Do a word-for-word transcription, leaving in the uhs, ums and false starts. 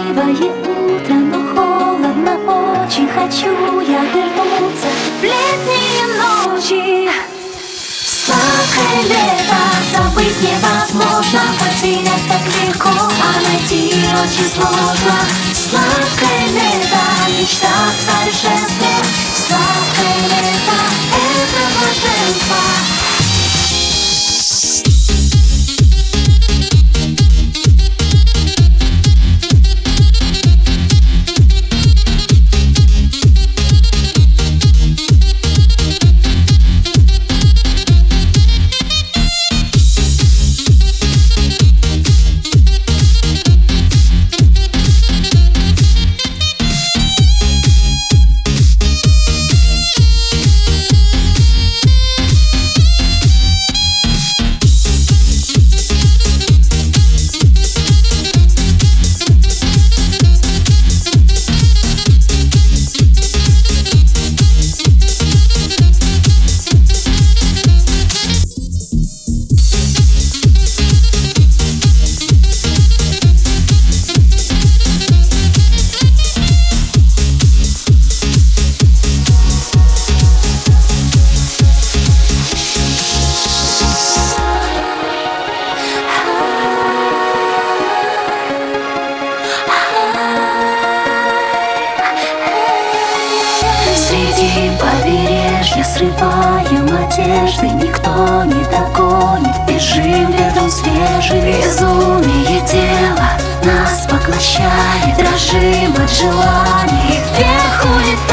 красивое утро, но холодно очень. Хочу я вернуться в летние ночи. Сладкое лето, забыть невозможно, потерять так легко, а найти очень сложно. Сладкое лето, мечта о совершенстве. Сладкое лето — это блаженство. Среди побережья срываем одежды, никто не догонит, бежим летом свежим. Безумие тела нас поглощает, дрожим от желаний, вверх улетаем.